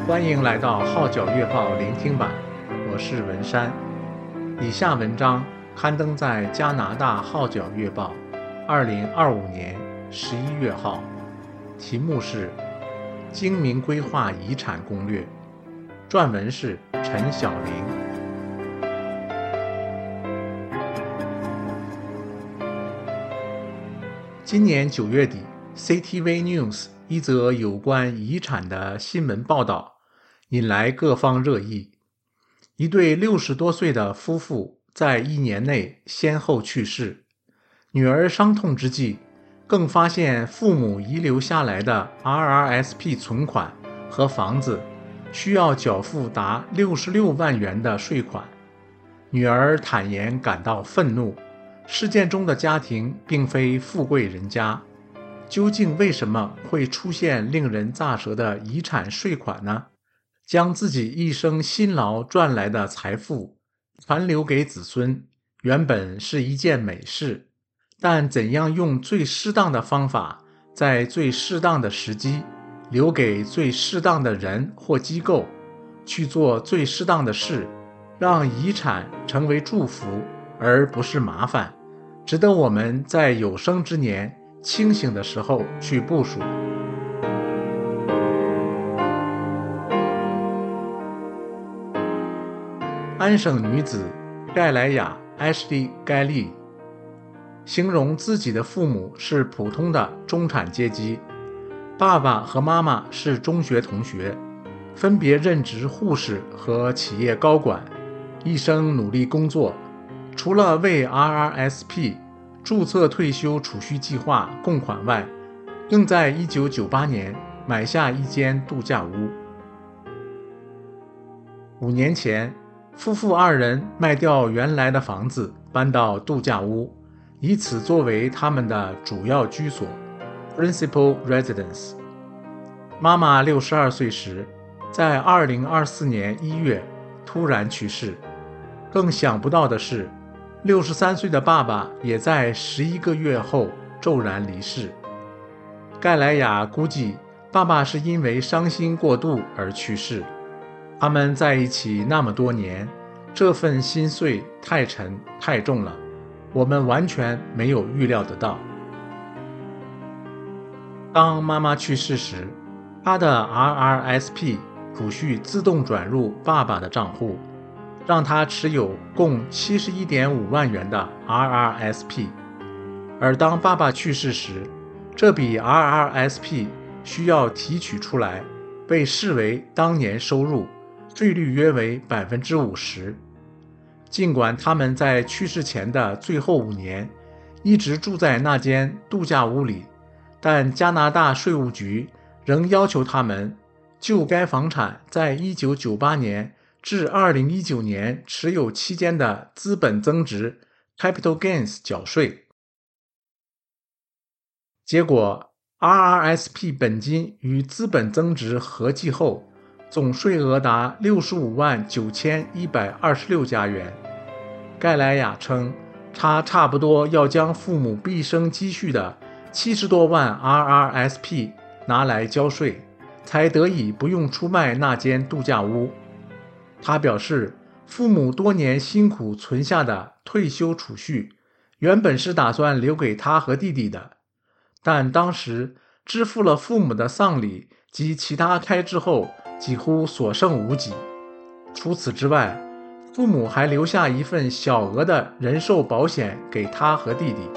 欢迎来到号角月报聆听版，我是文山。以下文章刊登在加拿大号角月报2025年11月号，题目是《精明规划遗产攻略》，撰文是陈晓玲。今年9月底 CTV News 一则有关遗产的新闻报道引来各方热议。一对60多岁的夫妇在1年内先后去世，女儿伤痛之际，更发现父母遗留下来的 RRSP 存款和房子需要缴付达66万元的税款。女儿坦言感到愤怒，事件中的家庭并非富贵人家，究竟为什么会出现令人咋舌的遗产税款呢？将自己一生辛劳赚来的财富传留给子孙，原本是一件美事，但怎样用最适当的方法，在最适当的时机，留给最适当的人或机构，去做最适当的事，让遗产成为祝福，而不是麻烦，值得我们在有生之年清醒的时候去部署。安省女子盖莱雅 Ashley 盖利形容自己的父母是普通的中产阶级，爸爸和妈妈是中学同学，分别任职护士和企业高管，一生努力工作，除了为 RRSP 注册退休储蓄计划供款外，更在1998年买下一间度假屋。5年前，夫妇2人卖掉原来的房子，搬到度假屋，以此作为他们的主要居所 （Principal Residence）。妈妈62岁时，在2024年1月突然去世。更想不到的是，63岁的爸爸也在11个月后骤然离世。盖莱雅估计，爸爸是因为伤心过度而去世。他们在一起那么多年，这份心碎太沉太重了，我们完全没有预料得到。当妈妈去世时，她的 RRSP 储蓄自动转入爸爸的账户，让他持有共71.5万元的 RRSP。而当爸爸去世时，这笔 RRSP 需要提取出来，被视为当年收入，税率约为 50%。 尽管他们在去世前的最后5年一直住在那间度假屋里，但加拿大税务局仍要求他们就该房产在1998年至2019年持有期间的资本增值 Capital Gains 缴税。结果 RRSP 本金与资本增值合计后，总税额达659126加元。盖莱雅称，他差不多要将父母毕生积蓄的70多万 RRSP 拿来交税，才得以不用出卖那间度假屋。他表示，父母多年辛苦存下的退休储蓄，原本是打算留给他和弟弟的，但当时支付了父母的丧礼及其他开支后，几乎所剩无几。除此之外，父母还留下一份小额的人寿保险给他和弟弟。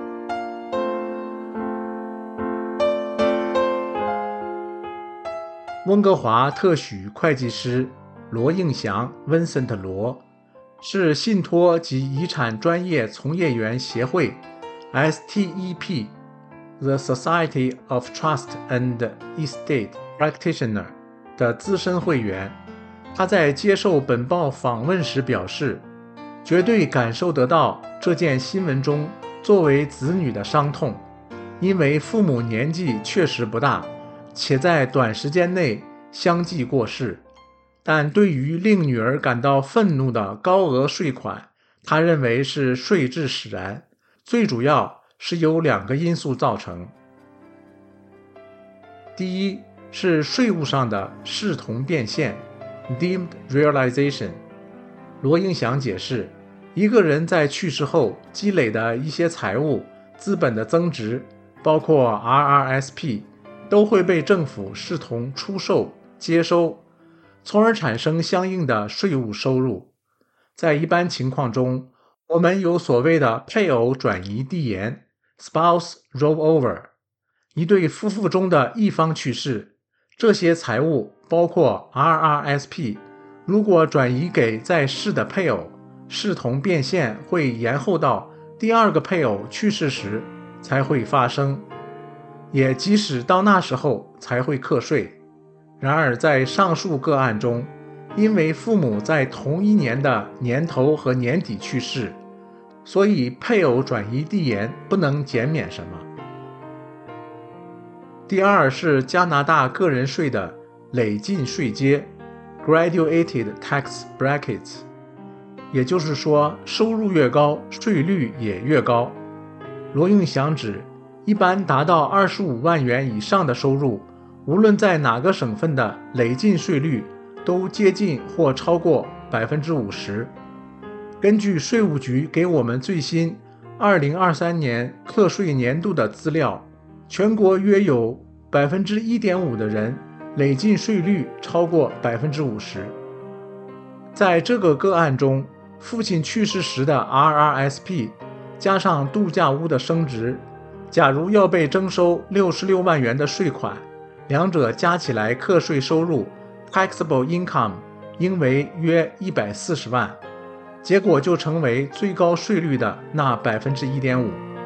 温哥华特许会计师罗应祥 Vincent 罗是信托及遗产专业从业员协会 STEP The Society of Trust and Estate Practitioner 的资深会员。他在接受本报访问时表示，绝对感受得到这件新闻中作为子女的伤痛，因为父母年纪确实不大，且在短时间内相继过世。但对于令女儿感到愤怒的高额税款，他认为是税制使然，最主要是由2个因素造成。第一， 是税务上的视同变现 （deemed realization）。罗应祥解释，一个人在去世后积累的一些财物、资本的增值，包括 RRSP， 都会被政府视同出售、接收，从而产生相应的税务收入。在一般情况中，我们有所谓的配偶转移递延 （spouse rollover）。一对夫妇中的一方去世，这些财物包括 RRSP， 如果转移给在世的配偶，视同变现会延后到第二个配偶去世时才会发生，也即使到那时候才会课税。然而在上述个案中，因为父母在同一年的年头和年底去世，所以配偶转移递延不能减免什么。第二是加拿大个人税的累进税阶 （graduated tax brackets）， 也就是说，收入越高，税率也越高。罗应祥指，一般达到25万元以上的收入，无论在哪个省份的累进税率都接近或超过 50%。根据税务局给我们最新2023年课税年度的资料，全国约有 1.5% 的人累进税率超过 50%。在这个个案中，父亲去世时的 RRSP 加上度假屋的升值，假如要被征收66万元的税款，两者加起来课税收入 taxable income 应为约140万，结果就成为最高税率的那 1.5%。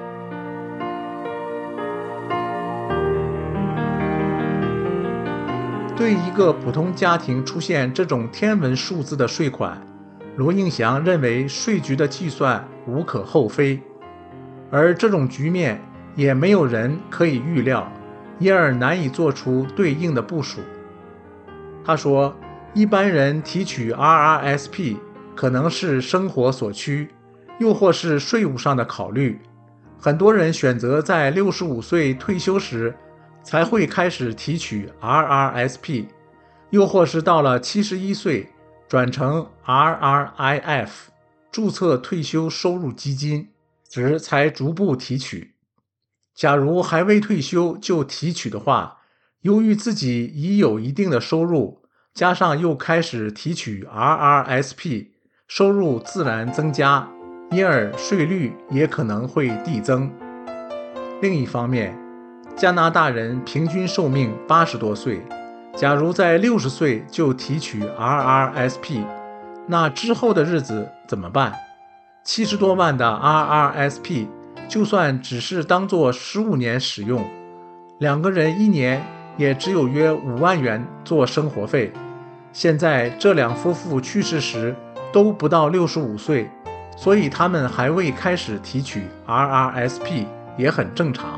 对一个普通家庭出现这种天文数字的税款，罗应祥认为税局的计算无可厚非，而这种局面也没有人可以预料，因而难以做出对应的部署。他说，一般人提取 RRSP 可能是生活所趋，又或是税务上的考虑。很多人选择在65岁退休时才会开始提取 RRSP， 又或是到了71岁转成 RRIF 注册退休收入基金时才逐步提取。假如还未退休就提取的话，由于自己已有一定的收入，加上又开始提取 RRSP， 收入自然增加，因而税率也可能会递增。另一方面，加拿大人平均寿命80多岁，假如在60岁就提取 RRSP， 那之后的日子怎么办？70多万的 RRSP， 就算只是当作15年使用，两个人一年也只有约5万元做生活费。现在这两夫妇去世时都不到65岁，所以他们还未开始提取 RRSP 也很正常。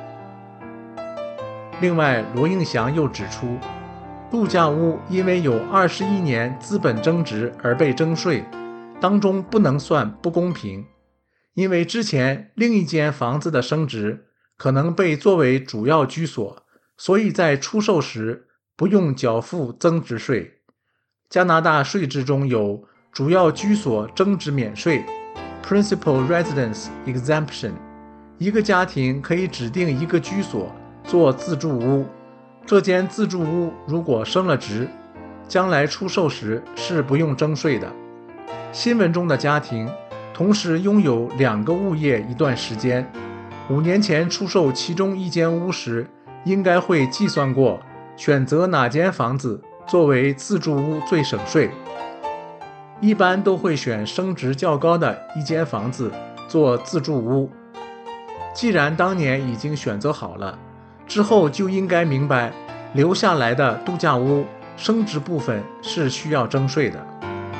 另外，罗应祥又指出，度假屋因为有21年资本增值而被征税，当中不能算不公平，因为之前另一间房子的升值可能被作为主要居所，所以在出售时不用缴付增值税。加拿大税制中有主要居所增值免税 Principal Residence Exemption， 一个家庭可以指定一个居所做自住屋，这间自住屋如果升了值，将来出售时是不用征税的。新闻中的家庭同时拥有2个物业一段时间，5年前出售其中一间屋时，应该会计算过选择哪间房子作为自住屋最省税，一般都会选升值较高的一间房子做自住屋。既然当年已经选择好了，之后就应该明白留下来的度假屋升值部分是需要征税的。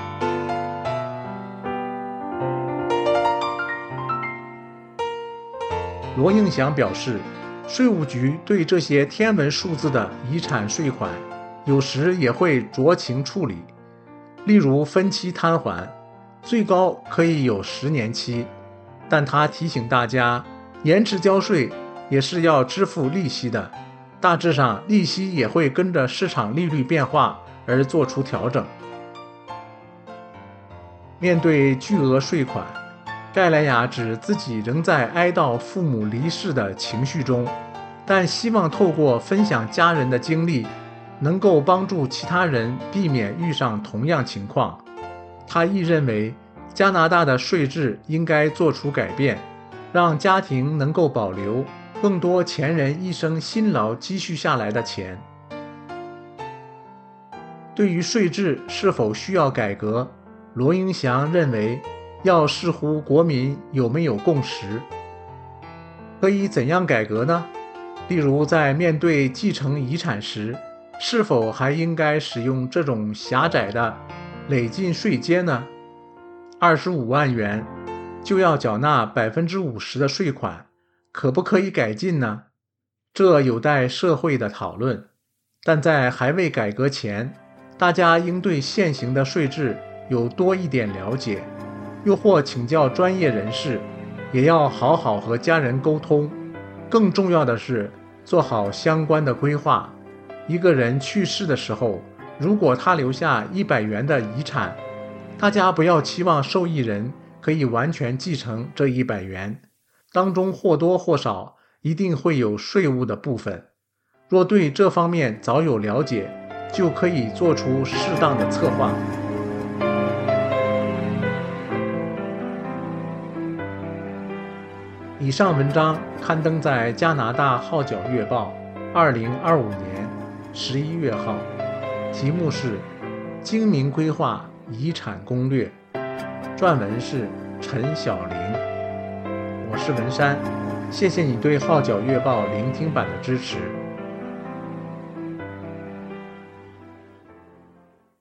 罗应祥表示，税务局对这些天文数字的遗产税款有时也会酌情处理，例如分期摊还，最高可以有10年期，但他提醒大家，延迟交税也是要支付利息的， 大致上利息也会跟着市场利率变化而做出调整。面对巨额税款，盖莱雅指自己仍在哀悼父母离世的情绪中，但希望透过分享家人的经历，能够帮助其他人避免遇上同样情况。他亦认为加拿大的税制应该做出改变，让家庭能够保留更多前人一生辛劳积蓄下来的钱。对于税制是否需要改革，罗英祥认为要视乎国民有没有共识。可以怎样改革呢？例如在面对继承遗产时，是否还应该使用这种狭窄的累进税阶呢？25万元就要缴纳 50% 的税款，可不可以改进呢？这有待社会的讨论。但在还未改革前，大家应对现行的税制有多一点了解，又或请教专业人士，也要好好和家人沟通。更重要的是，做好相关的规划。一个人去世的时候，如果他留下100元的遗产，大家不要期望受益人可以完全继承这100元，当中或多或少一定会有税务的部分。若对这方面早有了解，就可以做出适当的策划。以上文章刊登在加拿大号角月报2025年11月号，题目是《精明规划遗产攻略》，撰文是陈晓玲。我是文山，谢谢你对号角月报聆听版的支持。